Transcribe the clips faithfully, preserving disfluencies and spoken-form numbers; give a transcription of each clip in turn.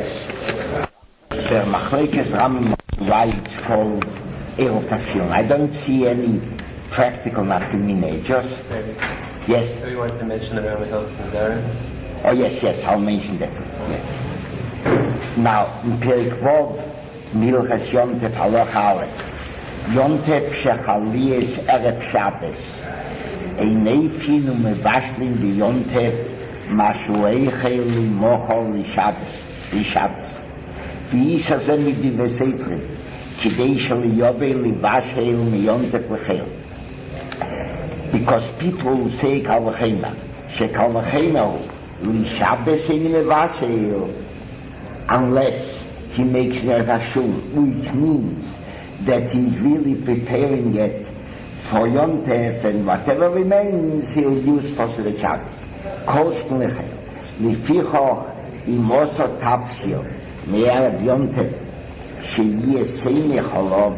Der Machlekes Ram why it's called Erev Tafshilin. I don't see any practical nafkamina. Just yes. So you want to mention the Ram Hilchos Nadarim? Oh yes, yes. I'll mention that. Yeah. Now in Perik Vov, Milchas Yontef Haloch Aleph. Yontef Shechalies Erev Shabbos. Einei Finu Mevashlim BiYontef Mashu Eichel Mochol Lishabbos. Lishabbos. ואיש הזה מדיבי ספרים כדי שליובי לבשל מיונטף לחיל because people say קלחיימה שקלחיימה הוא לשבס אין מבשל unless he makes nevashum, which means that he's really preparing it for Yontef and whatever remains he'll use for the Shabbos kolshkin lechel lefichoch imoso tafshil מערב יונטף שיהיה סמך עליו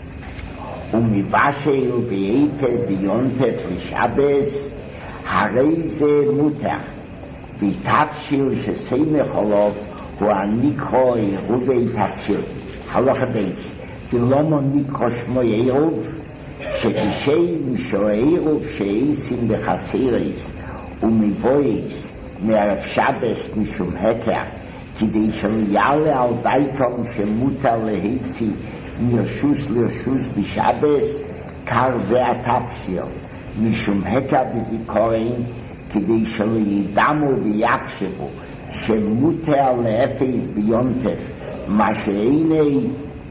ומבשל ובייתר ביונטף לשבס הרי זה מותר ותפשיל שסמך עליו הוא הנקרא עירובי תפשיל הלכה בייס ולמה נקרא שמו עירוב שכשם שהעירוב שעיסים בחצירס ומבויס מערב שבס משום הקר כדי שליעלה על ביתם שמותר להיצי מרשוס לרשוס בשבס קר זה התפשיל משום הקר בזיכורן כדי שלידמו ויחשבו שמותר לאפס ביונטף מה שאיני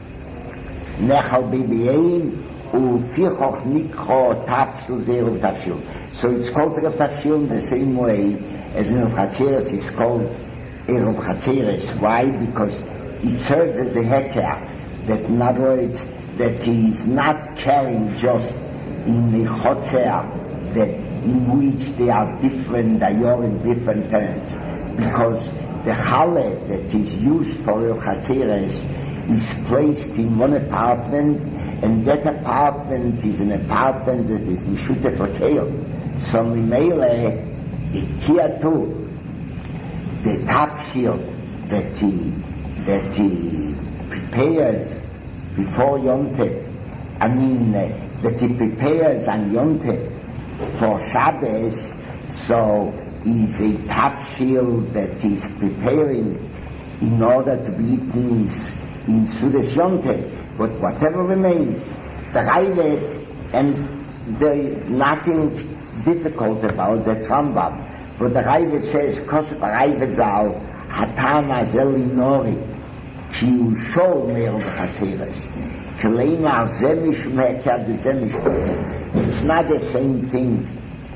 נחל ביביין ולפיכוך נקרא תפשיל זה ערב תפשיל. So it's called ערב תפשיל the same way as in Chacheres is called Erev Chazeres. Why? Because it serves as a heker, that in other words, that he is not carrying just in the chotzer, that in which they are different, they are in different terms. Because the chale that is used for Erev Chazeres is placed in one apartment, and that apartment is an apartment that is mishute for kale. So Mimele, here too, the tafshil that he that he prepares before Yontef, I mean uh, that he prepares on Yontef for Shabbos, so is a tafshil that he's preparing in order to be eaten in, in Sudas Yontef. But whatever remains, the Raivet, and there is nothing difficult about the Rambam. But the Raivet says, Kosef Raivet Zal, Hatana Zelinori, כי הוא שור מערב החצרס. כלומר, זה משמקה וזה משמקה. It's not the same thing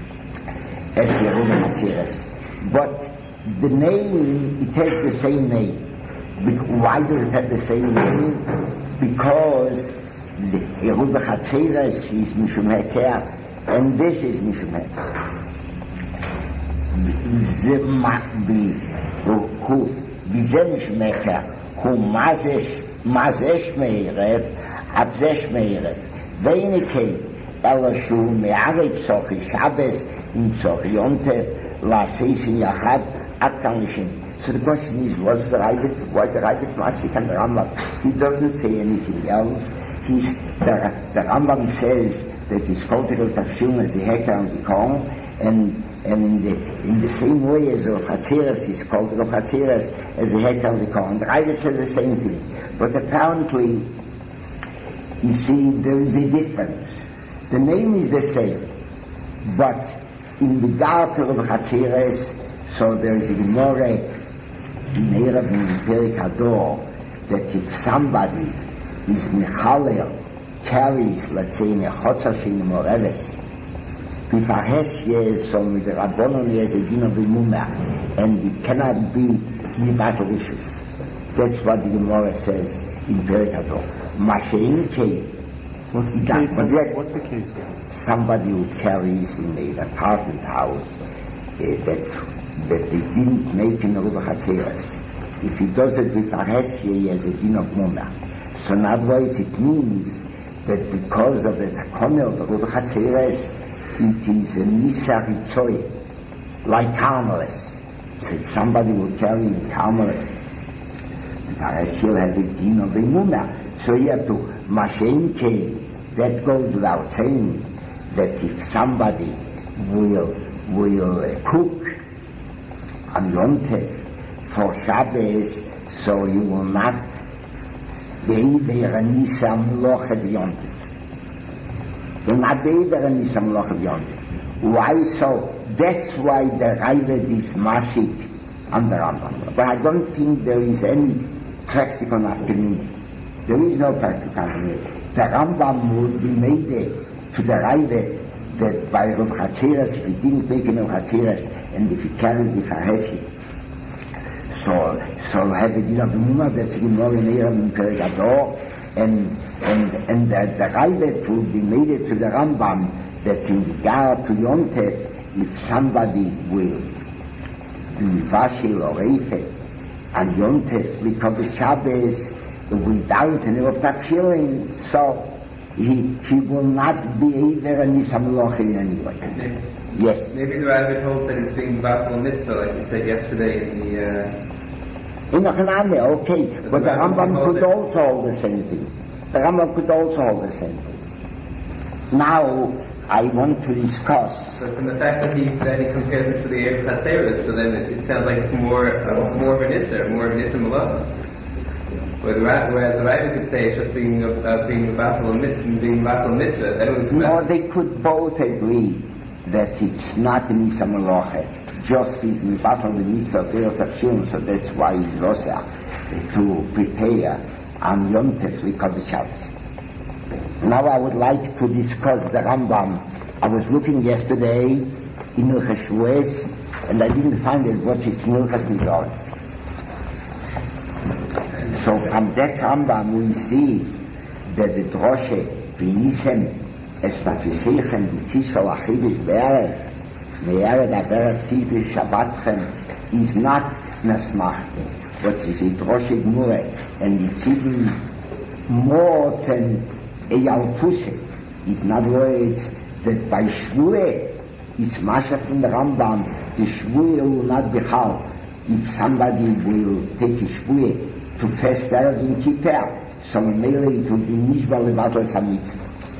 as ערב החצרס. But the name, it has the same name. Why does it have the same name? Because the ערב החצרס is משמקה, and this is משמקה. זה וזה משמקה. הוא מה זה שמערב, אף זה שמערב. והנה כן, אלא שהוא מערב צורכי שבס, עם צורכי יונטף, לעשיסין יחד, עד כאן לשם. So the question is, what's the Raivet, what's the Raivet Masik and the Rambam? He doesn't say anything else. He's, the, the Rambam says that he's cultural tafshil as the Hekar and the Kong, and and in the, in the same way as the Chatzeres is called the Chatzeres as the Hekar and the Kong. The Raivet says the same thing. But apparently, you see, there is a difference. The name is the same, but in regard to the Chatzeres, so there is a Gemara in Erev in Perik Hador that if somebody is Mechalel, carries, let's say, in a Chotzer Shein Moreves, Vifahes yes, so with the Rabbonon yes, a din of the Mumah, and it cannot be Mibatal issues. That's what the Gemara says in Perik Hador. Mashein Kei. What's the case? What's, that, what's the case? Somebody who carries in an apartment house uh, that that they didn't make in Ruba Chatzeres. If he does it with Ahesia, he has a din of Mumah. So in other words, it means that because of the Takone of the Ruba Chatzeres, it is a Nisa Ritzoy, like Carmelis. So if somebody will carry in Carmelis, Paresh he'll have the din of the Emunah. So he had to, Mashenke, that goes without saying, that if somebody will, will uh, cook on Yom Tov for Shabbos, so he will not be there Nisa Mlocha Yom Tov. Will not be there Nisa Mlocha Yom Tov. Why so? That's why the Ravid is Masik on the Rambam. But I don't think there is any practical nafkamina. There is no practical nafkamina. The Rambam would be made to the Ravid that by Rav Chatzeres, we didn't make him Rav Chatzeres, and if he carried the Fareshi, so so have a din of the Mumah, that's in more in Eram in Perigador, and and and the, the Ravid would be made to the Rambam that in regard to Yom Tov, if somebody will be Vashil or Eife and Yom Tov because Shabbos without any of that feeling, so he he will not be either a Nisamloch in any way. Maybe, yes. Maybe the Rabbit holds that it's being Batal Mitzvah, like you said yesterday in the. Uh... In the Haname, okay, but, but the Rambam could also hold the same thing. The Rambam could also hold the same thing. Now I want to discuss. So from the fact that he that he compares it to the Erev Chatzeres, so then it, it sounds like it's more uh, more of an Isser, more of an Isser Malach. Whereas the Rabbit could say it's just being uh, being Batal being Batal Mitzvah. That would no, they could both agree that it's not an Isser Malach, just is Batal the Mitzvah of Erev Tafshilin, so that's why he's Rosa to prepare on Yom Tov Likod Shabbos. Now I would like to discuss the Rambam. I was looking yesterday in Ilchas Shavuos, and I didn't find it, what is Ilchas Nidor. So from that Rambam we see that the Droshe, V'nisem es nafisechem b'tisol achidus be'erev, me'erev ha'berev tibish Shabbatchem, is not nasmachte, but is a Droshe Gmure, and it's even more than a Yalfuse. It's not words that by Shvueh, it's Masha from the Rambam, the Shvueh will not be hal. If somebody will take a Shvueh to fast Erev in Kippur, so mainly it will be Nishba Levatel Samit.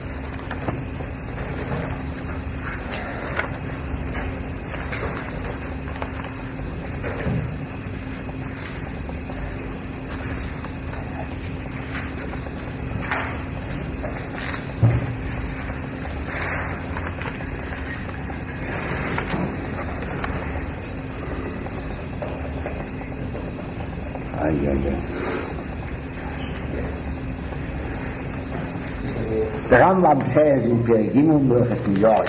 The Rambam says in Perigimum Ilchas Nidor,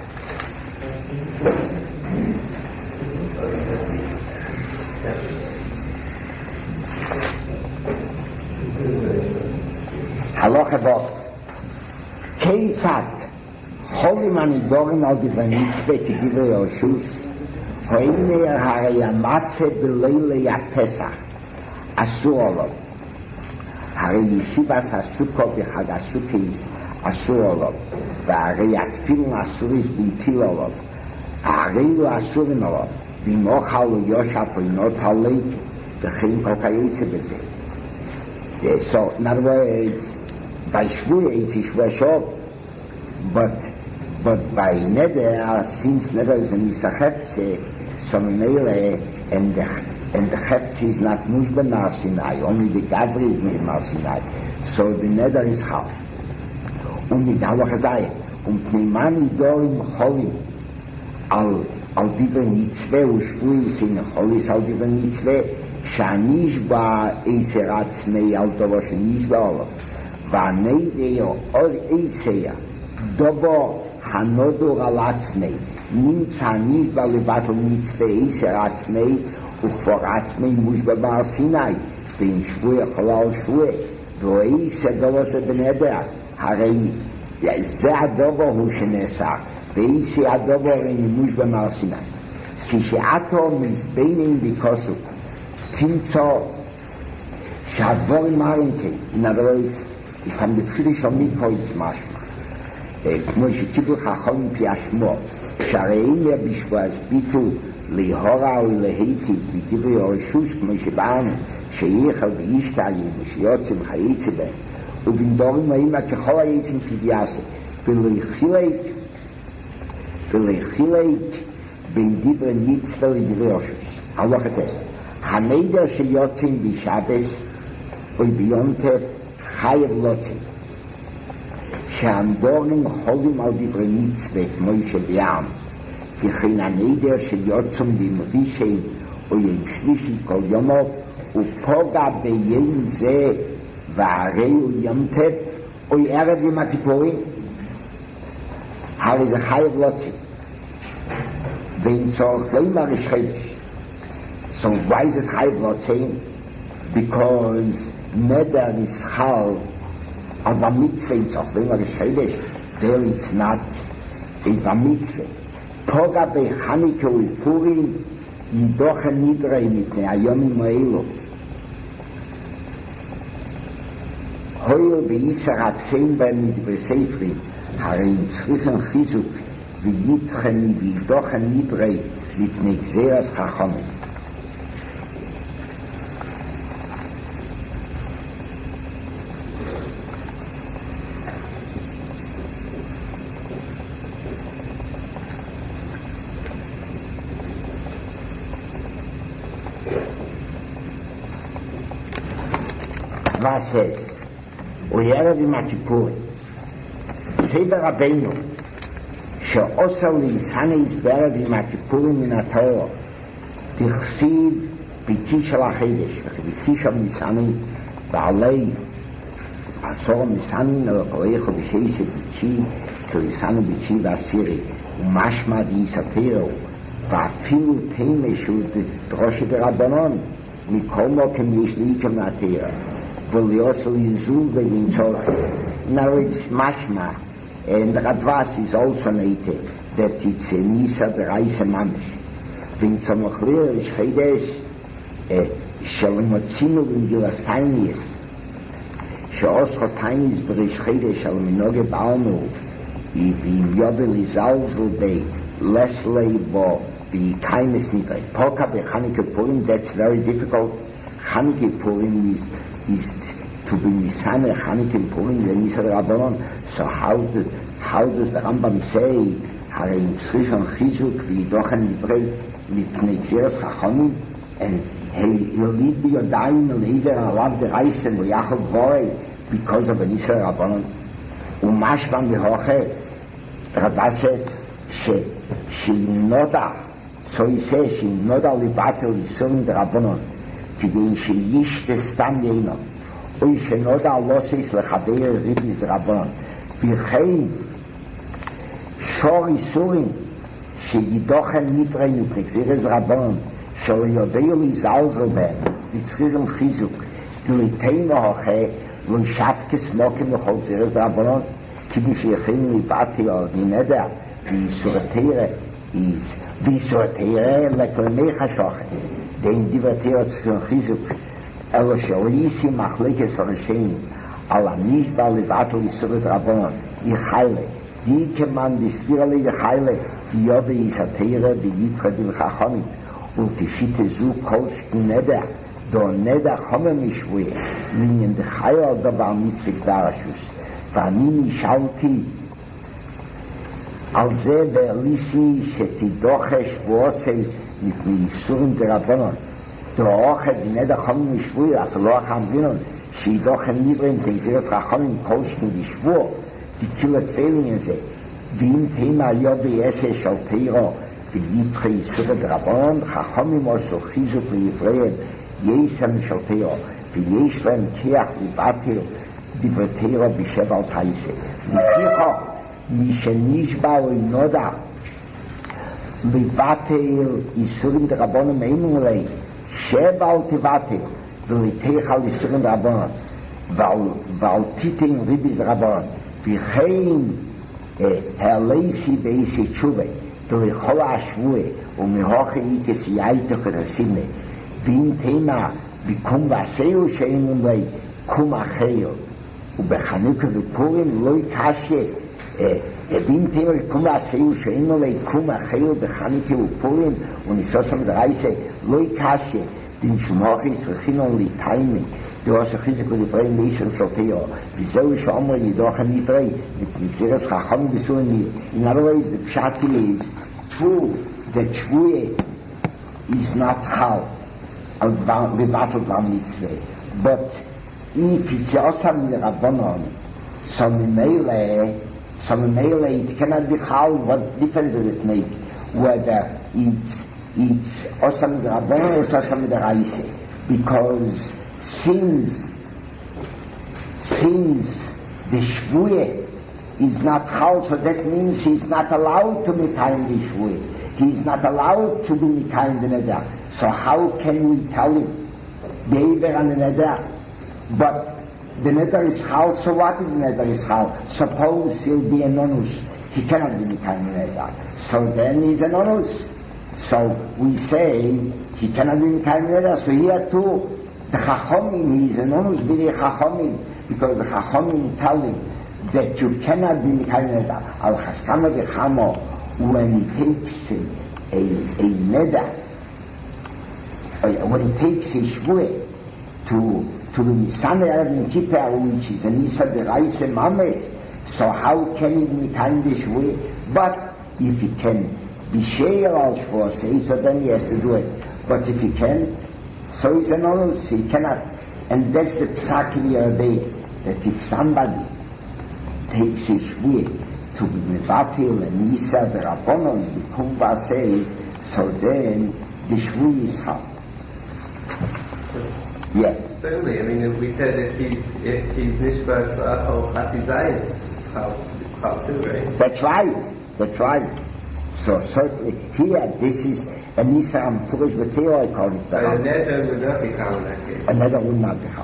Halacha Vov, Keitzat Cholim Anidorim al Divrei Mitzvah K'divrei Yoshus, Hoimer Harei Amatze B'leilei HaPesach Asur Olav, Harei Yeshivas HaSukkot B'Chag HaSukkos Asur Olav, והרי התפילין אסוריס בנטיל עליו, הרי לא אסורים עליו, ואם אוכל לא יושב ואינות הלב, וכן כל כיוצא בזה. So, in other words, by Shvuah it's Shvuah Shov, but, but by Neder, since Neder is an Isachefze, so Mele, and the, and the Hefze is not Mushba Mar Sinai, only the Gavri is Mushba Mar Sinai, so the Neder is Chal. Und mit Halacha sei, und Pneimani Dorim Cholim, al, al Divrei Mitzvah, und Shvuah in Cholis al Divrei Mitzvah, שהנשבע עשר עצמי על דבר שנשבע עליו והנדע או עשר דבר הנודור על עצמי נמצא הנשבע לבטל מצווה עשר עצמי וכפר עצמי מושבע בהר סיני בין שבוע חלל שבוע ועשר דבר זה בנדר הרי זה הדבר הוא שנעשה ועשר הדבר איני מושבע בהר סיני כשעתו מזבנים בקוסוק Timzo Shadvorim Marinke. In other words, if I'm the Friedrich of Mikro, it's Mashma. Moshe Kibul Chachom Piashmo. שהרי אין בשבועס ביטול להורה ולהיטיב בדברי הרשוס כמו שבאנו שיחל וישתיים ושיוצאים חייצי בהם ובנדורים האימא ככל היצים כביעשה ולהחילק ולהחילק בין דברי מצווה לדברי הרשוס הלוך את זה הנדר שיוצאים בשבס או ביונטר חייב לוצאים שהנדורים חולים על דברי מצווה כמו שבעם וכן הנדר שיוצאים במרישי או ים שלישי כל יומות ופוגע בים זה והרי הוא יומטף או ערב יום הכיפורים הרי זה חייב לוצאים ואין צורך לא ימרש חידש. So why is it chayv lotzim? Because neder is chal al ba mitzvah in tzorch lo yimrsh חידש there it's not a ba mitzvah poga bei Chanukah u Purim yidochen nidrei mitnei hayomim ha'elu hoil v'yisar atzein b'hem nidrei seifrim הרי אם צריכים חיזוק ויתכן וידוכן נדרי מפני גזירס חכמים was es וערב עם הכיפורים סדר רבינו שאוסר להיסנס בערב עם הכיפורים מן התורה תכסיב ביתי של החידש וביתי של ניסני בעלי עשור ניסני נלקולי חודשי שביתי כליסנו ביתי ועשירי ומשמע דייסתירו ואפילו תימה שהוא דרושת רבנון מכל מוקם יש לי כמעתירה וליוסל יזול בגין צורכת. Now it's mashma, and Radvas is also nated that it's a Nisa the Reise Mamish. When some clear is Chedesh, Shalmotzinu in Gilas Tainis, Shaoscha Tainis Berish Chedesh Al Minoge Baunu, Ibim Yobel Izalzel Bei, Leslie Bo, Bi Kaimis Nidre. Poka Be Chanukah Purim, that's very difficult. Chanukah Purim is, is to be Nisane Chanukah Purim, the Nisa Rabbanon. So how, do, how does the Rambam say, Hare Inzrifan Chizuk, V'yidochen Nidrei, Mipnei Gzeres Chachamim, and he'll lead be your dying and either allowed the Reis and V'yachal Vorei, because of a Nisa Rabbanon. Umashvan V'hoche, Rabba says, she, she noda, so he says, she noda libatel Yisurim the Rabbanon, כדי שישתה סתם יינו או שנודע לוסיס לחבר ריביס דרבון וכן שור איסורים שידוכן נדרי מפנגזירס רבון שלא יודעו להיזלזל בהם וצריכים חיזוק דליתנו הוכה לא שפקס מוקים לכל זירס דרבון כמי שיכולים לבטי או נדע ויסורתירה ויסורתירה לכלמי חשוכן den divertiert sich von Chizuk אלא שאוליסי מחלקת פרשאים על הנשבע לבטל יסורת רבון יחיילה די כמן דספירה לי יחיילה יובי יסתירה ביתחדים וחכמים ולתשיט זו כל נדע דו נדע חומר משבוי מניין דחיילה על דבר מצווה דרשוס ואני נשאלתי על זה ואליסי שתדוחה שבועוסי מפני ייסורים דרבנון דרוכת נדע חומר משבוי אף לא החמרינון שידוכן נבראים תגזירס חכמים כל שני שבוע תקיל תפילין הזה ואם תימה היו בעשר של תירו ויתחי ייסורי דרבנון חכמים עשו חיזוק לעבריהם יסם של תירו ויש להם כיח לבטל דברי תירו בשבע על תייסה לפיכך מי שנשבע או נודע לבטל איסורים דרבנון מאימון לי שבע אל תבטל ולתיך על איסורים דרבנון ועל תיתן ריביס דרבנון וכן הרליסי באיסי תשובה ולכל השבוע ומהוכי איקס יאיתו כרסינה ואם תימה בקום ועשהו שאימון לי קום אחר ובחנוכה ופורים לא יקשה bin Thema, kuma aseu sheimole, kuma chayil bechanike upurim, und ich so sam der Reise, loi kashe, den Schmachis, rechinon li taime, du hast ein Risiko, die Freien Menschen Schalteo, wieso ich auch mal jedoch an die drei, mit Xeres Chacham besuchen, in other ways, the Pshati is true, that Shvuye is not Chal, we battled on Mitzvah, but if it's also with Rabbanon, so Mimele, so Mimele, it cannot be Chal, what difference does it make? Whether it's, it's also with Rabbanon or also with the Raise, because since, since the Shvuye is not Chal, so that means he's not allowed to Mikayim the Shvuye. He is not allowed to be Mikayim the Neder. So how can we tell him, Be'ever and the Neder? But the Neder is Chal, so what if the Neder is Chal? Suppose he'll be an Onus. He cannot be Mikayim the Neder. So then he's an Onus. So we say he cannot be Mikayim the Neder. So here too, the Chachomim, he is an Onus be the Chachomim, because the Chachomim tell him that you cannot be Mikayim the Neder. Al Chaskama v'chamo, when he takes a, a, a Neder, when he takes a Shvueh to to the Nisan Erev Kippur, which is a Nisa B'Reise Mameh, so how can he be Mikayim the Shvueh? But if he can be Sheir al Shvuah, so then he has to do it. But if he can't, so he's an Onus, he cannot. And that's the Psak in your day, that if somebody takes a Shvueh to be Mevatil and Nisa B'Rabbanon, become Basei, so then the Shvueh is Chal. Yeah. Certainly, I mean, if we said if he's if he's Nishba B'Achol Chatzizayis, it's Chal, it's Chal too, right? That's right, that's right. So certainly, here, this is a Nisa Amfurish B'Teo, I call it. So a Neder would not be Chal in that case. A Neder would not be Chal.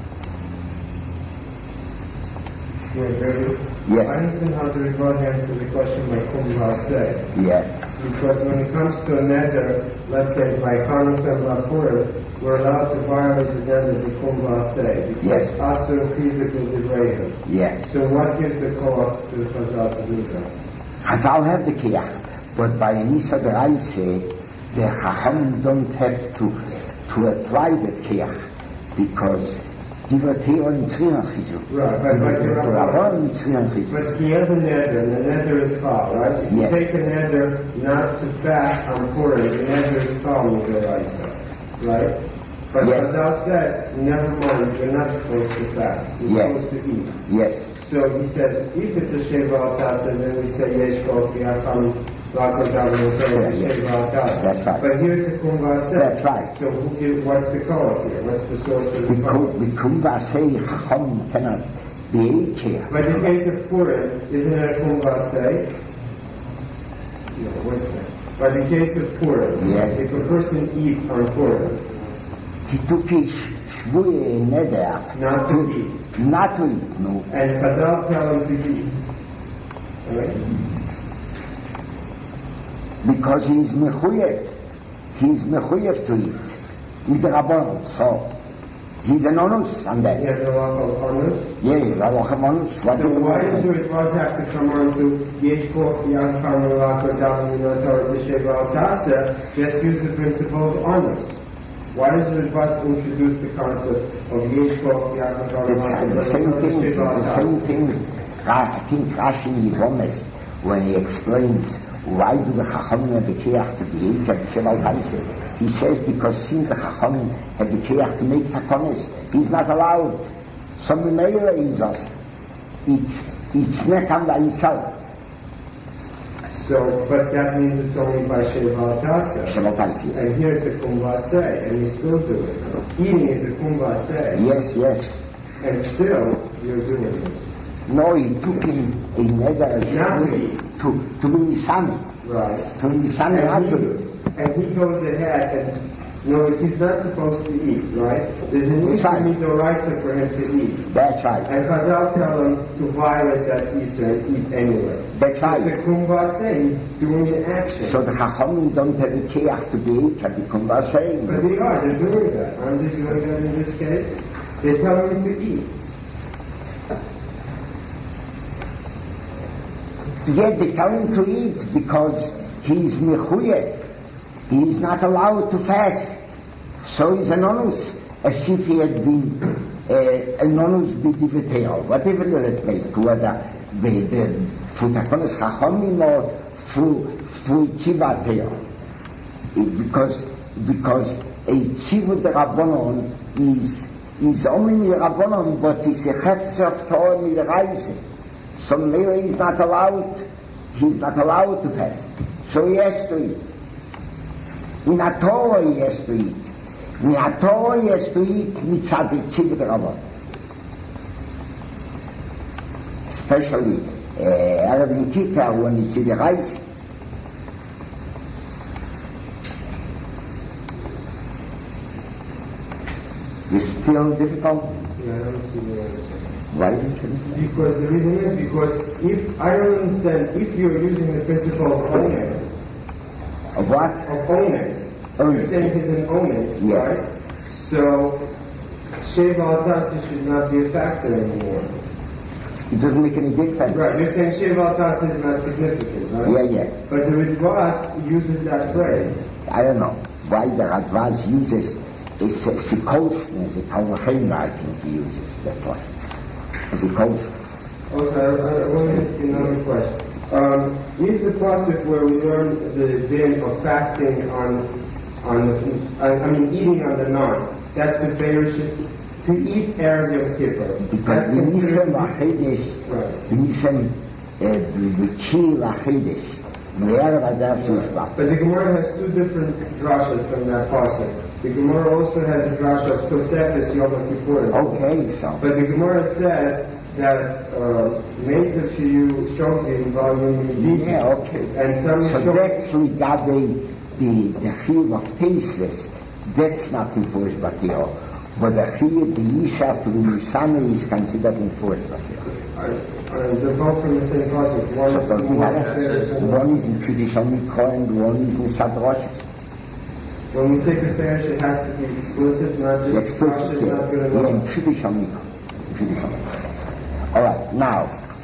Yes. I understand how the Rebbe answers the question by Kum V'aseh. Yeah. Because when it comes to a neder, let's say by Chanukah and Bapurim, we're allowed to violate the neder of Kum V'aseh. Because yes. Asur physically degrade. Yeah. So what gives the koach to the Chazal to do that? Chazal have the kiyach, but by Nisa B'Raise, the Chacham don't have to to apply that kiyach, because Right, but, but, but he has a neder, and the neder is chal, right? If yes. you take a neder not to fast on Purim, the neder is chal with the Raisa, right? But yes. Chazal said, never mind, you're not supposed to fast, you're yes. supposed to eat. Yes. So he says, if it's a Sheva al-Tas, then we say, yesh kol kiyacham l'akol davim Sheva al-Tas. That's right. But here's a Kum V'aseh. That's right. So who, what's the koach here? What's the source of the koach? The Kum V'aseh, Chacham cannot be here. But in the case of Purim, isn't it a Kum V'aseh? No, wait a second. But in the case of Purim, yes. if a person eats on Purim, he took his Shvueh neder not to eat. Not to eat, no. And Chazal tell him to eat. Right? Because he is mechuyev. He is mechuyev to eat. With the Rabbanon. So, he's an onus on that. He has a lot of onus? Yes, he's a lot of onus. What so do why want? does it was have to come on to Yesh Koch Yad Karmelach or Davin Torah B'Sheva Al-Tasa, just use the principle of onus? Why does the Ritva introduce the concept of Yesh Koch Yad Karmelach? It's the same thing. It's the same thing. I think Rashi in Yivomes, when he explains why do the Chachamim have the Keach to be able to B'Sheva Al-Tasa, he says because since the Chachamim have the Keach to make Takonis, he's not allowed. Some Meila is us. It's it's not by itself. So, but that means it's only by Sheva Al-Tasa. Sheva Al-Tasa. And here it's a Kum V'aseh, and you still do it. Eating is a Kum V'aseh. Yes, yes. And still, you're doing it. No, he took him a neder to, to be Nisani. Right. To be Nisani not to eat. And he goes ahead and, notice he's not supposed to eat, right? There's an Isra Midoraisa for him to eat. That's right. And Chazal tell him to violate that Isra and eat anyway. That's right. So it's a Kum V'aseh, he's doing an action. So the Chachamim don't have a Keach to be eat, can be Kum V'aseh. But they are, they're doing that. Aren't they doing that in this case? They tell him to eat. Yet they tell him to eat because he's mechuyet. He is not allowed to fast. So he's an onus, as if he had been uh, an onus b'divateo. Whatever that may be, whether for takonos chachomim or for tzivateo. Because because a tzivut rabbanon is is only mirabonon, but it's a hefzer of Torah midaraisa. So maybe he's not allowed. He's not allowed to fast. So he has to eat. In a Torah he has to eat. In a Torah he has to eat mitzad tzivut rabbanon. Especially uh, Arab in Kippur when it's in the rice. It's still difficult? Yeah, I don't see the answer. Why don't you understand? Because the reason is because if, I don't understand, if you're using the principle of ones, Of what? of ones, Ones. you're saying he's an ones, Yeah. right? So, Sheva al-Tasi should not be a factor anymore. It doesn't make any difference. Right, you're saying Sheva al-Tasi is not significant, right? Yeah, yeah. But the Ritva uses that phrase. I don't know why the Radvaz uses it's a Sikolshn, as a Kalvachim, I think he uses that one. As a Kolshn. Also, I, I want to ask you another question. Um, is the pasuk where we learn the din of fasting on, on the, I, I mean eating on the non, that's the Beirut, to eat Erev Yom Kippur. Because the Nisem Achidish, Right. the Nisem B'chil Achidish, Me'erev Adav Shishbach. But the Gemara has two different drashas from that pasuk. The Gemara also has a drasha of Tosefes Yom Kippur. Okay, so. But the Gemara says that Meitav Shiyu Shogim Volume Yizid. Yeah, okay. And some So Shogim- that's regarding the, the Chiyuv of Tasteless. That's not enforced by Teo. But the Chiyuv, the Yisha to the Musana is considered enforced by Teo. Uh, they're both from the same pasuk. One So it is doesn't more matter. Tiferes and One is in traditional Mikro and one is in Sadroshes. when we say Tiferes, it has to be explicit, not just The explicit, drasha is yeah. not good Yeah, in enough. traditional Mikro. Traditional Mikro. All right, now,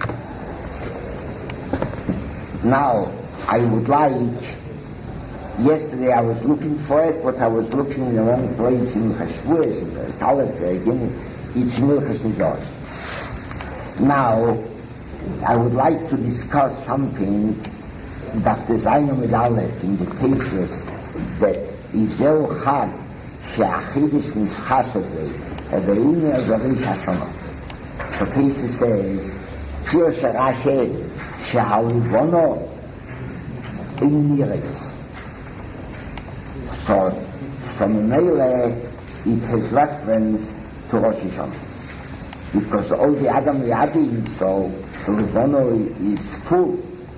now I would like, yesterday I was looking for it, but I was looking in the wrong place in Chashvuas, in the Talmud, again, it's Milchas Nidor. Now, I would like to discuss something that the Zayin with Aleph in the Tasteless, that Izeu Chag, she'achidis mischaset vei, ve'im azarish hashonah. So Pesach says, Pir Sharashed, Sha'alivono in Niris. So, from Mele, it has reference to Rosh Hashanah. Because all the Adam Yadim, so the Livono is full.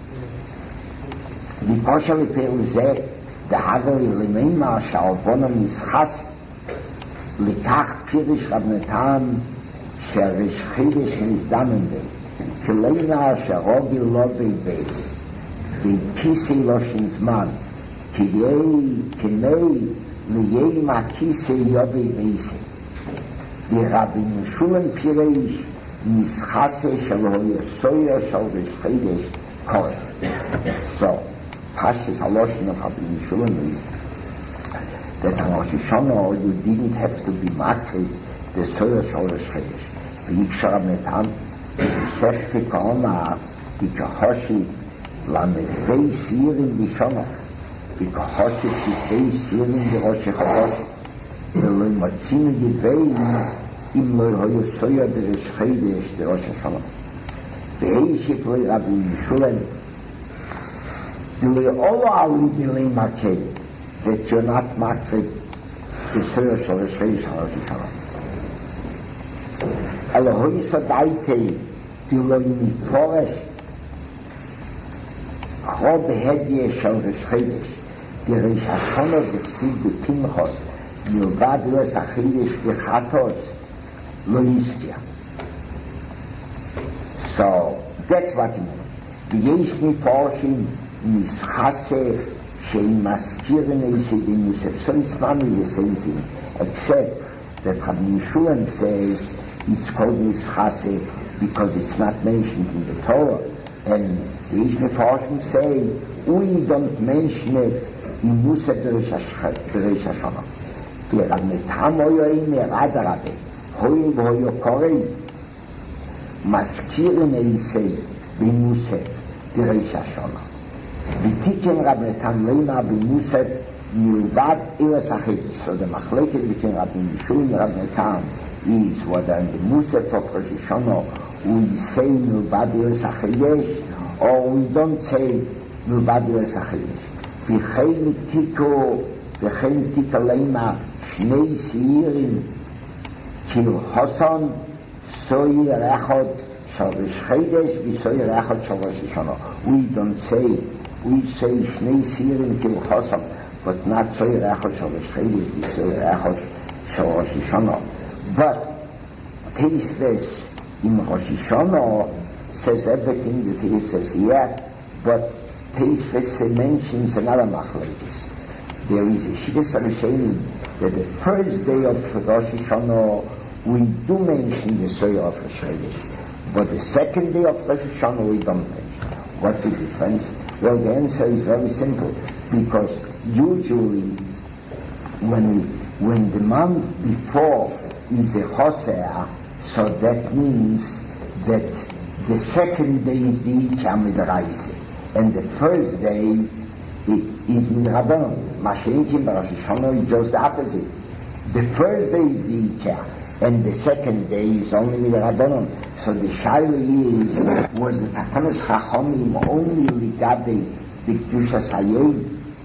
The Koshali Peruzeh, the Haveli Limeima, Sha'alivono Mischas, Likach Pirish Rabnetam, שהריש חידש מזדמן בי, כלינה שרוגי לא ביבי, וכיסי לא שין זמן, כדי, כמי ליהי מהכיסי יובי בייסי. ורבי משולם פירש, מסחסה של היסויה של ריש חידש קורא. So, Pashas Haloshin of Rabbi Mishulam is that on Rosh Hashanah you didn't have to be makri the soya shel Rish Chodesh. ואי-אפשר המתם, וספתי כהונה, וכחושי למדווי סירים בישונו, וכחושי כתבי סירים בראש החודש, ולא מצינו דבייז, אם לא היו סויה דריש חידש דראש השנה. ואישית לא רבי משולם, ולא אולו עלי בלי מקל, that you're not makrid the soya shel Rish Chodesh דראש השנה. אלא הוי סדאיתי דילוי מפורש חו בהדיה של ריש חידש דריש השונה דרסיד בפנחוס מלבד רס החידש בחטוס לא יסתיה. So that's what it means. ויש מפורשים מסחסה שהם מזכירים איזה דמוסף. So it's not the same thing except that Rabbi Mishulam says it's called Mischase because it's not mentioned in the Torah, And the Ishmael Forschung say, we don't mention it in Musa Beresh Hashanah. ורב נתן היה הנה רד הרבה, הויל והויו קורא, מזכירן איסי במוסף דריש השונה. ותיקן רב נתן לימה במוסף מלבד אילס החידש. So the מחלקת between רב משול ורב נתן is whether in the Musaf of Rosh Hashanah we say מלבד אילס החידש or we don't say מלבד אילס החידש. וכן תיקו וכן תיקה לימה שני סיירים כאילו חוסן סויר אחד של ראש חידש וסויר אחד של ראש השנה. We don't say, we say שני סיירים כאילו חוסן but not סויר אחד של ראש חידש וסויר אחד של ראש השנה. But Tosfos in Rosh Hashanah says everything that he says here, but Tosfos mentions another machlokes. There is a Shidduch Rishonim that the first day of Rosh Hashanah we do mention the Soyer of Rosh Chodesh, but the second day of Rosh Hashanah we don't mention. What's the difference? Well, the answer is very simple, because usually when we, when the month before is a Hosea, so that means that the second day is the Ikar Midraise, and the first day is Midrabanon. Mashiach Rosh Hashanah is just the opposite. The first day is the Ikar, and the second day is only Midrabanon. So the Shaila is, was the Takanas Chachomim only regarding the Kedusha Sayed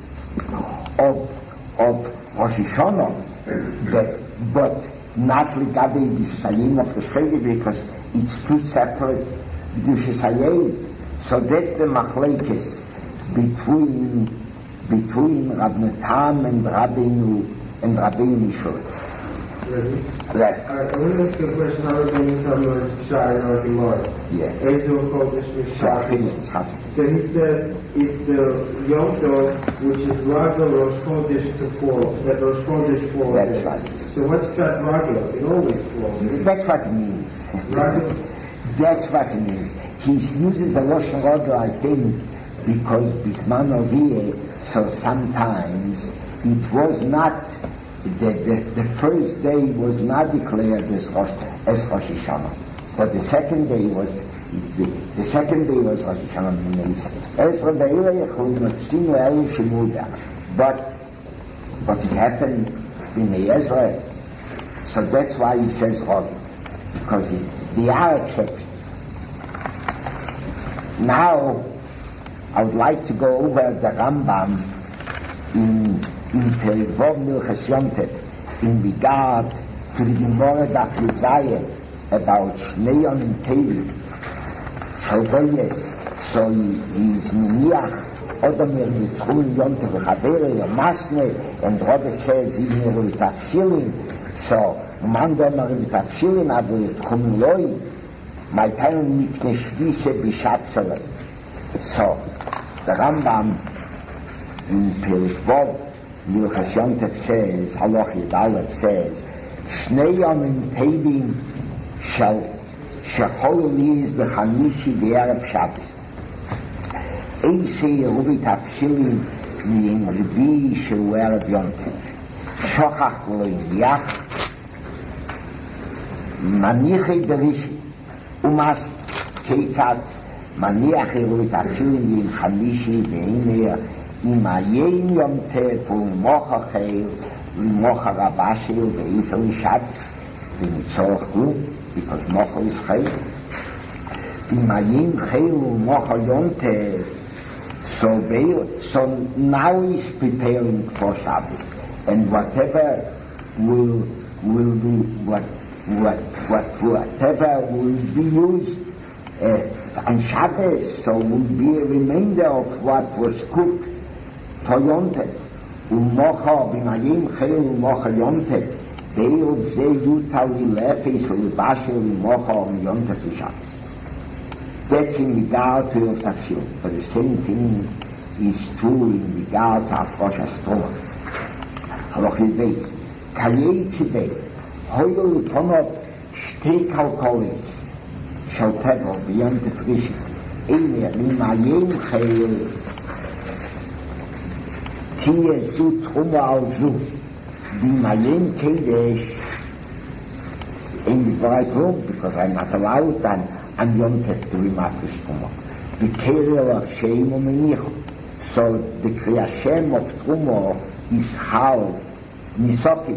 of, of Rosh Hashanah, that, but not regarding the Sayed of Rosh Chodesh, because it's two separate Kedusha Sayed. So that's the machlekes between between Rab Natan and Rabbeinu and Rabbeinu Mishur. Really? Right. I want to ask you a question. How are you talking about Shai or Gemara? Yeah. Ezel Kodesh Mishpachim. So he says it's the Yom Tov which is Ragel Rosh Chodesh to fall. That Rosh Chodesh falls. That's in. right. So what's that Ragel? It always falls. Right? That's what it means. Ragel. That's what it means. He uses the Lashon Ragel, I think, because Bisman Oviyeh, so sometimes it was not, the, the, the first day was not declared as Rosh, as Rosh Hashanah, but the second day was, the, the second day was Rosh Hashanah. But, but it happened in the Ezra, so that's why he says Ragel, because it, there are exceptions. Now, I would like to go over the Rambam in in Perek Vov Milchas Yom Tov in regard to the Gemara Daf Yud Zayin about Shnei Yomim Tevim. Shalgoyes, so he, he is miniach Odomer Yitzchum Yom Tov V'Chavere Yomasne, and Robert says even with Tafshilin. So man domer with Tafshilin, aber Yitzchum Loi, my time mikne Shvise Bishatzalei. So the Rambam in Perek Vov Milchas Yom Tov says, Halach Yud Aleph says, Shnei Yomim Tevim shall shechol liz b'chamishi v'erev Shabbos. Eisei Yeruvi Tafshilin mi'im Revi shehu erev Yom Tov. Shochach v'lo yach manichei berishi umas keitzad maniach Yeruvi Tafshilin mi'im chamishi v'einer im ayim Yom Tov u'mocha cheil u'mocha rabashil ve'ifel Shabbos v'nitzorach glum, because mocha is cheil. Im ayim cheil u'mocha Yom Tov, so be, so now he's preparing for Shabbos, and whatever will will be what what what whatever will be used uh, on Shabbos, so will be a remainder of what was cooked for Yom Tov. U'mocha b'mayim cheil u'mocha Yom Tov, be'od ze yutal l'lefes u'l'bashel u'mocha on Yom Tov v'Shabbos. That's in regard to Yom Tafshil, but the same thing is true in regard to Afrosh Astroma. Halach Yud Beis, Kayei Tzibei, hoyel l'fonot shtei kalkolis shal tevel b'Yom Tov Rishon, einer in einem Heil tie zu Trumme also die Mayen Kedesh in the right room because I'm not allowed and I'm Yom Tov to be mafresh Trumme. The Kerel of Shem Umenicho. So the Kriya Shem of Trumme is how Nisoki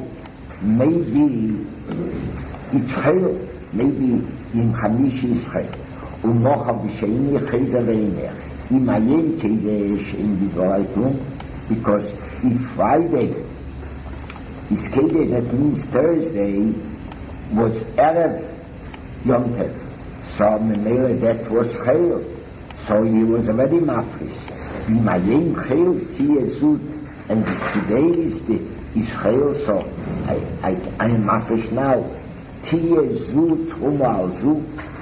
maybe it's Chayil, maybe in Hamishi is Chayil. Und noch habe ich eine Chayza Weiner. In Mayen Kedesh in the right room because if Friday is Kedesh, that means Thursday was Erev Yom Tov. So Memele that was Chayil. So he was already mafresh. B'mayim Chayil Tiyezut, and today is the is Chayil, so I I I am mafresh now. Tiyezut Umalzu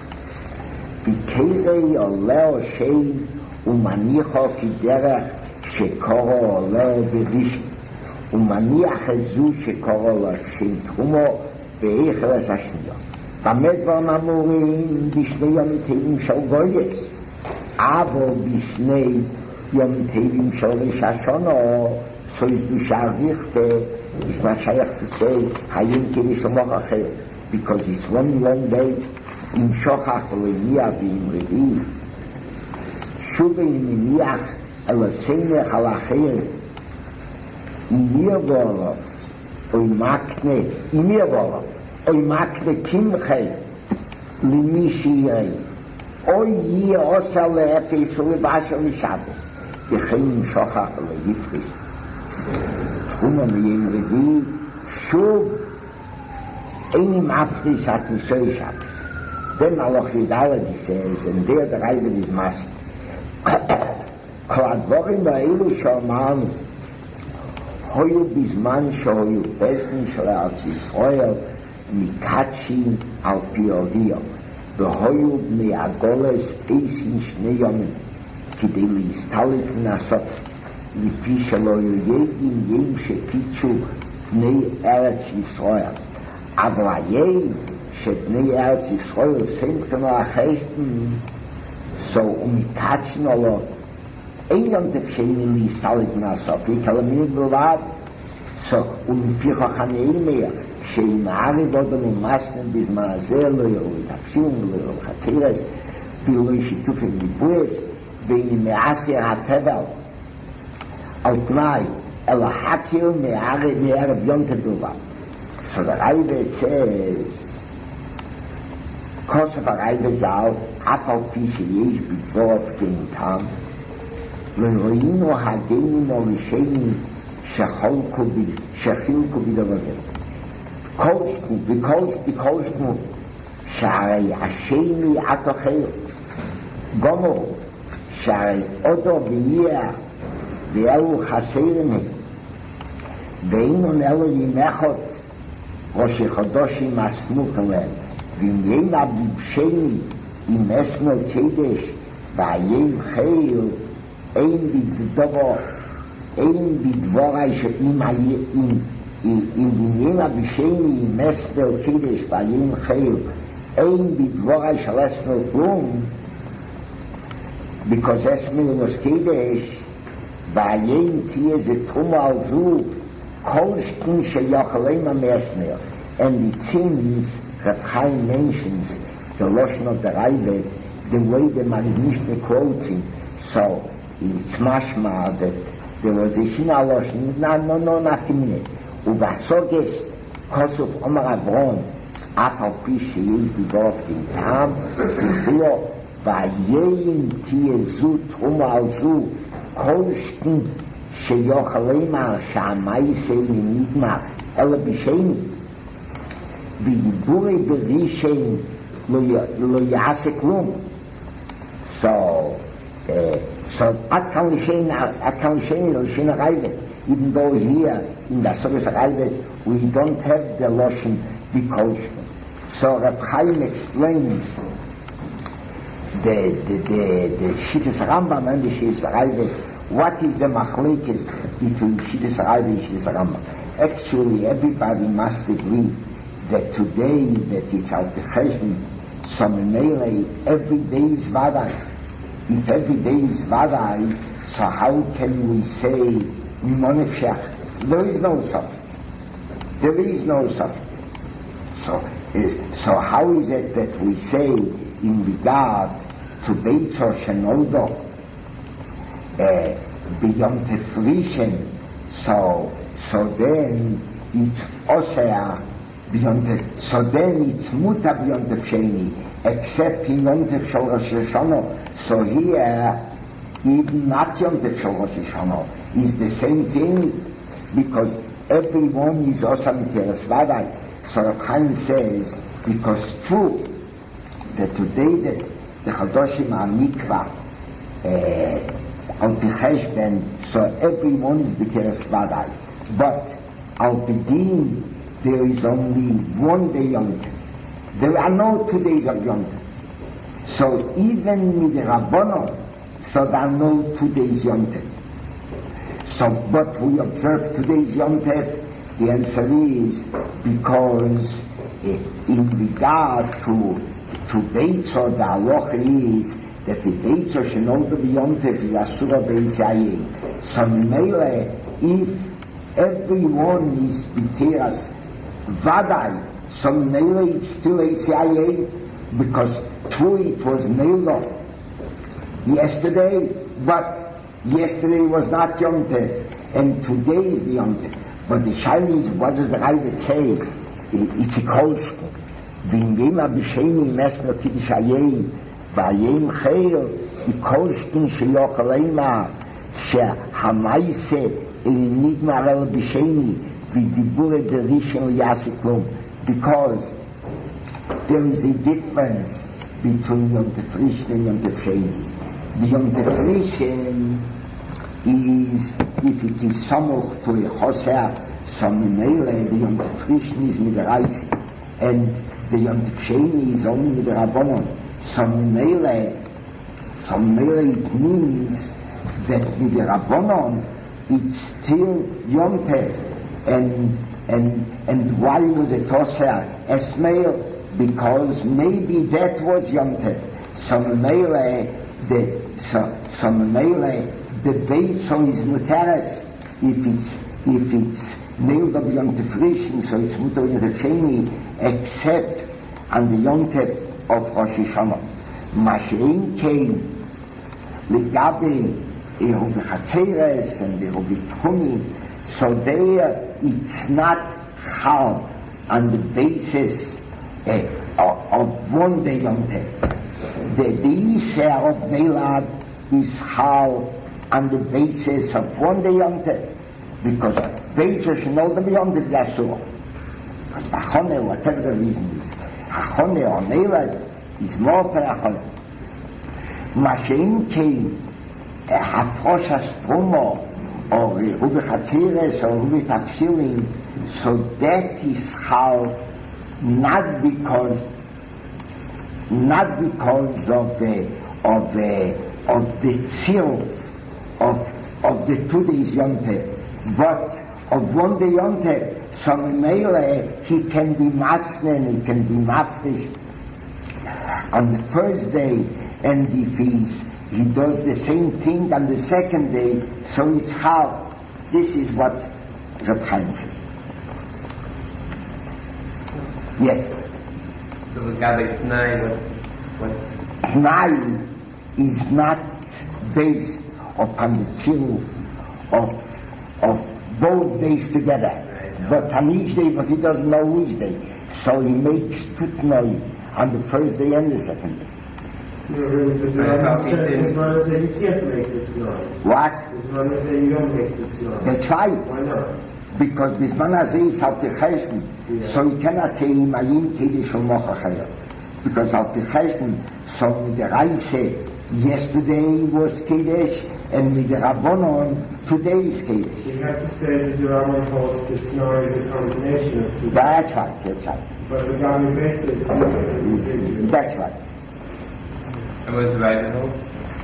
V'Keirei Oleo Shein Umanicho Kiderach Shekoro Oleo B'Rishon Umaniach Ezu Shekoro Oleo Shein Trumo Ve'Eicheres Hashniyo. B'Med Dvarim Amurim B'Shnei Yom Tevim Shel Goyes. Aber B'Shnei Yom Tevim Shel Rosh Hashanah, so is the Sharvichte, it's not shaykh to say Hayim Kedesh Mochacher, because it's one long day in Shochach Le'Miyah B'Im Revi. Shuvei Miniach Eloseimech Alacher in mir Vorov, Oy Makne, in mir Vorov, Oy Makne Kimchei L'Mishirei. Oy ye osa le'efes u'lebasha l'Shabbos. Yechein shochach le'yifrish. Truma meyem revi, shuv, einim afrish at nisoi Shabbos. Then Aloch Yudaladi says, and there the Ravid is massive. Kol advorim ha'elu shomanu, hoyu bizman shoyu bezin shel Eretz Yisrael, mikatshim al pi oriyah. והיו בני הגולס עשרים שני ימים כדי להסתלק נסות לפי שלא יודעים ים שקידשו בני ארץ ישראל. אבל היין שבני ארץ ישראל שמחנו החשבון so ומקדשנו לו אין יום תפשייני להסתלק נסות וכלמין בלבד so ומפיחו חנאים mehr שאם הערי בודם ומסנם בזמן הזה לא יראו את הפשים ולא יראו חצירס ולא ישיתוף עם ניבואס ואם מעשר הטבל על תנאי אלא חקיר מערב מערב יום תדובה. So the Ravid says כוסף הראיבד זל אף על פי שיש בדבורף כניתם לא ראינו הגנים או רשעים שחילקו בדבר זה קולשנו וקולשנו שהרי השני התוחל גומר שהרי אותו ויהיה ואלו חסרים הם ואינון אלו ימחות ראשי חודשים הסמוך אליהם ואם ינה בבשני עם אסמל קדש והיים חיל אין בדברו אין בדבורי שאם in Dunyena Bisheni Mesbel Kiddush Vayim Chayil Ein Bidvorai Shal Esmel Klum because Esmel was Kiddush Vayim Tiye Ze Truma Al Zu Kol Shkin Sheyachaleim HaMesmel and it seems that Chaim mentions the Lashon of the Ravid the way the Marinishne quotes him so it's mashma that there was a Shina Lashon no, no, no, not a minute ובסוגס כוסף עומר אברון אף על פי שיש בדורף דינתם ובלו ויין תיזו תרומה על זו כל שכן שיוכלמה שהמייסי נגמר אלא בשני ודיבורי ברישן לא יעשה כלום so uh, so עד כאן לשני עד כאן לשני לשני הרייבת even though here in the Soros Ravid we don't have the Lashon V'kolshnu. So Reb Chaim explains the the the the Shittas Rambam and the Shittas Ravid. What is the machlekes between Shittas Ravid and Shittas Rambam? Actually, everybody must agree that today that it's al Cheshbon, so Memele every day is Vaday. if every day is Vadai, so how can we say Mimonefshach? There is no such. There is no such. So, so how is it that we say in regard to Beitzor Shenoldo uh, beyond the Frischen, so so then it's Osea beyond the, so then it's Muta beyond the Sheni, except in Yom Tov Shel Rosh Hashanah. So here, even not Yom Tov Shel Rosh Hashanah is the same thing, because everyone is also Miteres Vadai. So Reb Chaim says, because true that today that the Chadoshim are Mikvah Al Pi Cheshben, so everyone is Miteres Vadai. But Al Pi Din, there is only one day Yom Tov. There are no two days of Yom Tov. So even with the Rabbanon, so there are no two days Yom Tov. So, but we observe today's Yom Tov. The answer is because in regard to to Beitzor, the halacha is that the Beitzor Shenoldo b'Yom Tov is Asura B'Yisayim. So Mele, if everyone is B'Teras Vadai, so Mele it's still Yisayim, because true it was nailed yesterday, but yesterday was not Yom Tov, and today is the Yom Tov. But the Shaila is, what does the Ravid say? It's a kolshkin. V'im v'ima b'sheini mesno kiddush hayim v'ayim cheir i kolshkin sheyochel eima shehamaise nigmar el b'sheini v'dibure derishon yasiklum. Because there is a difference between Yom Tov Rishon and Yom Tov Sheni. The Yom Tov Rishon is, if it is samuch to a choser, so Memele, the Yom Tov Rishon is mit der Reise, and the Yom Tov Sheni is only mit der Rabbanon. So Memele, so Memele it means that with the Rabbanon it's still Yom Tov, and and and why was it choser Esmail? Because maybe that was Yom Tov. So Memele, the so so Memele, the Beitzor is Muteres if it's if it's nailed up Yom Tov Rishon, so it's Muter Yom Tov Sheni, except on the Yom Tov of Rosh Hashanah. Mashein came Legabe Eruv Chatzeres and Eruv Tchunim, so there it's not Chal on the basis uh, of, of one day Yom Tov. The Beiser of Neilad is Chal on the basis of one day Yom Tov, because Beiser should know the Yom Tov Yasur. Because Bachone, whatever the reason is, Hachone or Neilad is more per Hachone. Mashein came a Hafrosh Astromo or Rubi Chatzeres or Rubi Tafshirin, so that is how, not because not because of the of the of the tzilf of of the two days Yom Tov, but of one day Yom Tov. So Meile, he can be masnen, he can be mafresh on the first day, and if he's he does the same thing on the second day, so it's how. This is what Reb Chaim says. Yes. So the Gabe Tnai, what's what's Tnai is not based upon the tziluf of of both days together, right, no. But on each day, but he doesn't know which day, so he makes two Tnai on the first day and the second day. No, really, but the Rambam says his mother said you can't make the Tnai. What? His mother said you don't make the Tnai. That's right. Why not? Because Bisman Hazeh is Al Pi Cheshbon, so he cannot say Imayim Kiddush or Mocha Chayot. Because Al Pi Cheshbon, so with the Reise, yesterday was Kiddush, and with the Rabbanon, today is Kiddush. You have to say that the Rambam holds the Tnai is a combination of two. That's right, that's right. But the Gabi Betz is That's right. and what's the right hold?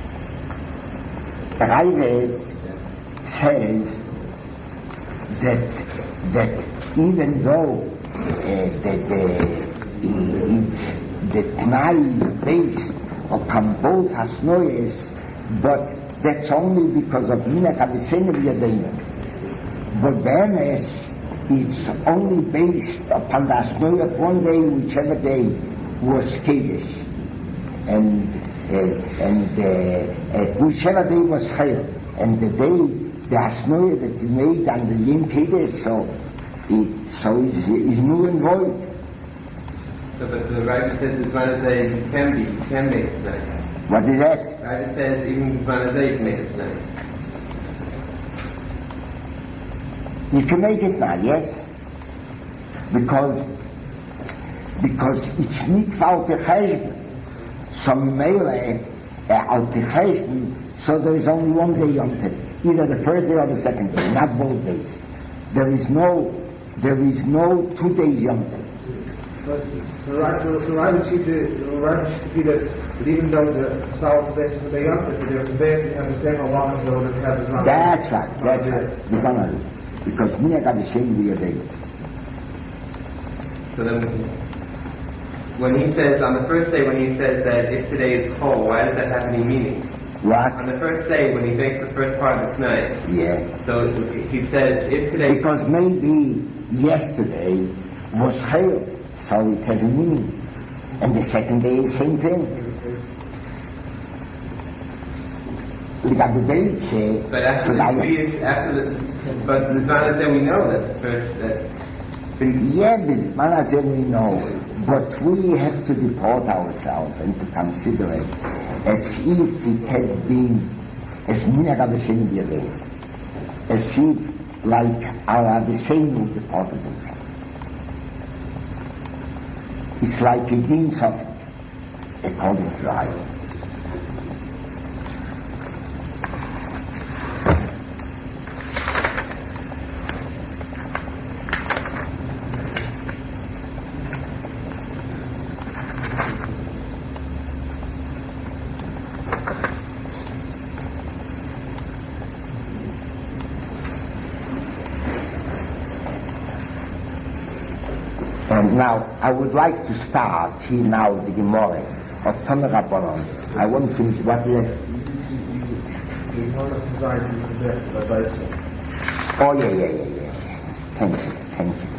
The Ravid says that that even though uh, that the it's the Tnai is based upon both Hasnoyes, but that's only because of Minhag HaBeseinu B'Yadeinu. But Be'emes, it's only based upon the Hasnoye of one day, whichever day was Kedesh. And, uh, and uh, uh, whichever day was Chayil. And the day, the Hasnoye that is made on the Yom Kedesh, so, it, so is, is null and void. So, but the Ravid says it's one of the you can be, you can make it tonight. What is that? Ravid says even this one of the you can make it tonight. You can make it now, yes? Because because it's not al pecheshbon. So mele al pecheshbon, so there is only one day Yom Tov, either the first day or the second day, not both days. There is no there is no two days Yom Tov. Because the right the right should be the right should be that even though the south base of the Yom Tov, they're there to have the same Allah as though they have the That's right, that's right. Because Minhag HaBeseinu B'Yadeinu. So then, when he says, on the first day, when he says that if today is whole, why does that have any meaning? What? On the first day, when he makes the first part of the night. Yeah. So he says, if today... Because maybe yesterday was Chayil, so it has a meaning. And the second day is the same thing. But after the is after the but the Zman Hazeh we know that the first that yeah, Zman Hazeh we know, but we have to deport ourselves and to consider it as if it had been as Minhag HaBeseinu B'Yadeinu, as if like our HaBeseinu deported himself. It's like a din suffering according to Raya. And now, I would like to start here now the Gemara of Tanna Rabbanon. I want to, what is it? Oh, yeah, yeah, yeah, yeah. Thank you, thank you.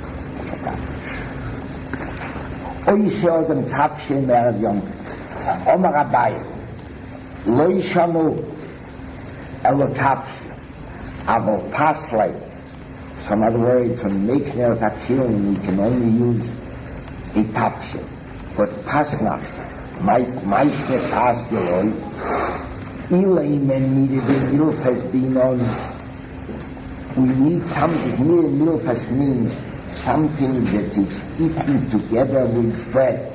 Oy Sheodem Tafshin Me'erav Yom Tov. Omar Abai. Lo Yishanu Elo Tafshin. Avo Paslay. So in other words, when he makes Ner Tafshin, he can only use a Tafshin. But Pasnach, Meishne Pas Geloi, Ilay Men needed in Milfas being on. We need something. Here Milfas means something that is eaten together with bread.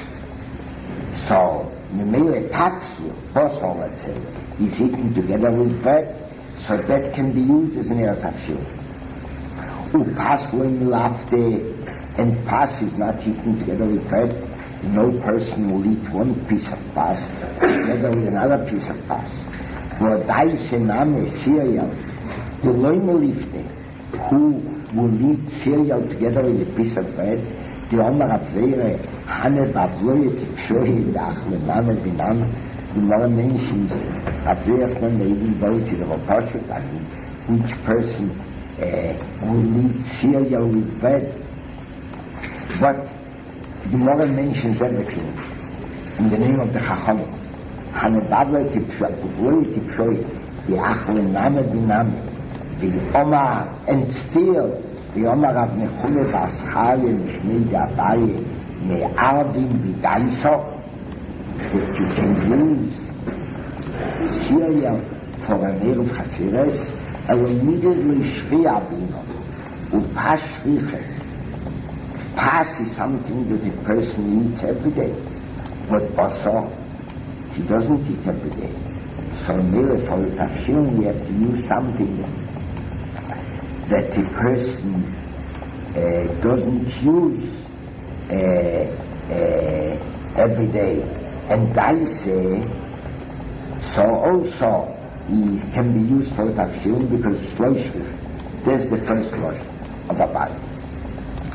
So, Memele Tafshin, Bosol, let's say, is eaten together with bread, so that can be used as an Ner Tafshin. Upas when lafte, and pas is not eaten together with bread. No person will eat one piece of pas together with another piece of pas. Vodai name cereal, the loimelifte, who will eat cereal together with a piece of bread. The Omar Abzeire, Hane Babloye Tipshohi, Dachle Name Binam, the more mentions Abzeire's when they even go to the Roposhut, I mean, which person Uh, will eat cereal with bread. But the Gemara mentions everything in the name of the Chachamim. Hanebadle tipshoy, tipshoy, the Achle Name Biname, the Omar, and still the Omar of Nechume Baschale Mishmei Dabaye Me'arvim B'Daiso, that you can use cereal for an Erev Chaseres. And immediately shviya bino, upas shvicha. Pas is something that a person eats every day, but basar, he doesn't eat every day. So merely for a tafshin, we have to use something that a person uh, doesn't use uh, uh, every day. And I say, so also, it can be used for tafshin because it's loishvich. There's the first losh of Abaye.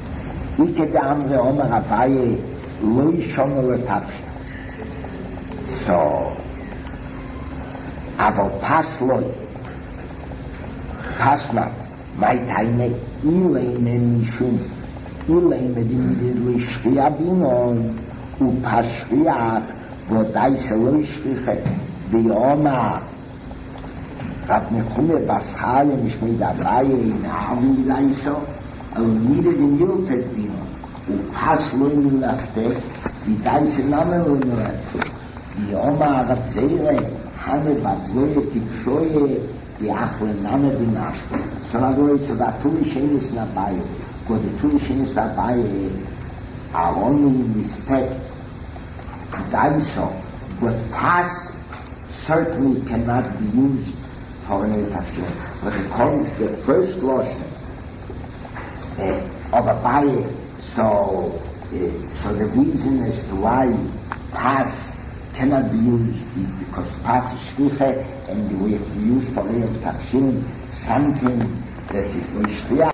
Ike de Amre Omar Abaye loishon le tafshin. So, aber pass loy, pass not, my time, ilene mishum, ilene dimidli shriabinon, u pashriach, vodai seloi shriche, bioma, Rab Nechume Bashalim is made Abaye in Avi Laiso, and needed in Yom Testino, who has learned Lafte, the Dice Namen Lafte, the Oma Ratzere, Hame Bavloye Tipshoye, the Achle Name Dinashko. So now go so that two Shenis Nabaye, because the two Shenis Nabaye are only in respect to Daiso, but Pas certainly cannot be used for an Tafshir. But according to the first lotion uh, of Abaye, so uh, so the reason as to why Pas cannot be used is because Pas is Shviche, and we have to use for an Tafshir something that is Mishriach.